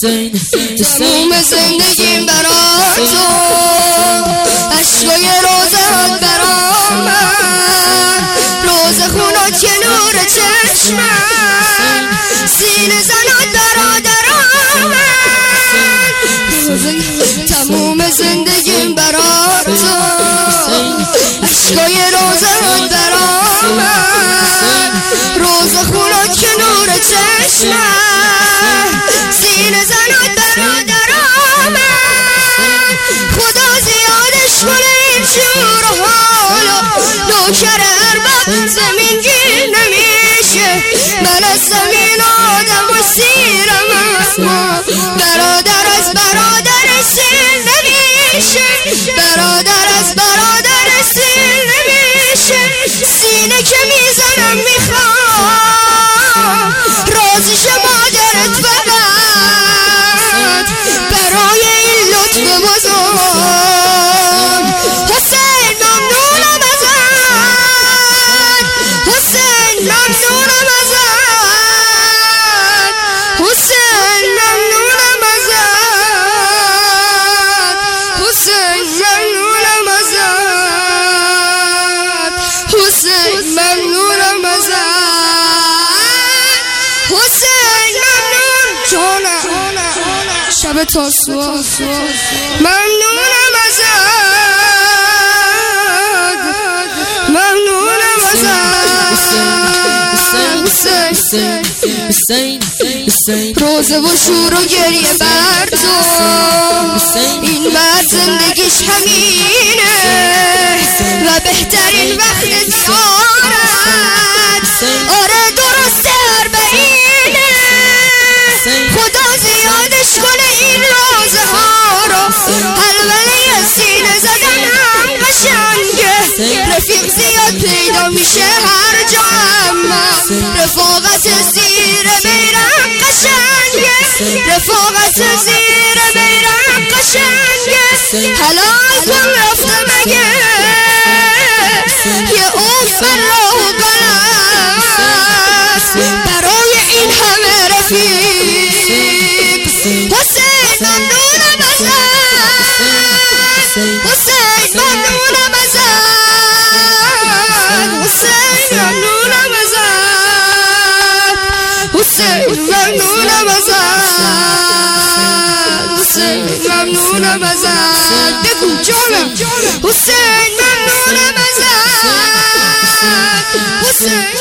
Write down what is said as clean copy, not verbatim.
تموم زندگیم برا تو، عشقای روزت برا من، روز خونات که نور چشمم، سینه زنات برادرام من. تموم زندگیم برا تو، عشقای روزت برا من، روز خونات که نور چشمم، سینه زنات برادرام من. خدا زیادش کنه این شور و حالو، نوکر ارباب زمین گیر نمیشه، من از زمین آدم و سیرم، برادر از برادر سیر نمیشه، برادر از برادر سیر نمیشه. سینه که میزنم میخوام رازش مادرت فقط، برای این لطف بزرگ حسین ممنونم ازت، حسین ممنونم ازت، حسین ممنونم ازت، حسین ممنونم ازت، حسین ممنونم ازت، حسین ممنون جانم شب تاسوعا ممنونم ازت، ممنونم ازت. روزه و شور و گریه بر تو، این مرد زندگیش همینه و بهترین وقت زیارت، آره درسته اربعینه. خدا زیادش کنه این روزه ها رو، حلوله سینه زدنم قشنگه، رفیق زیاد پیدا میشه هر جا، اما رفاقت زیر بیرم قشنگه، رفاقت زیر بیرم قشنگه. حلال کن رفته مگه یه عمر راه و قلم، برای این همه رفیق. حسین ممنونم ازت، حسین ممنونم ازت، حسین ممنونم ازت، حسین ممنونم ازت، حسین ممنونم ازت. بگو جانم حسین ممنونم ازت، حسین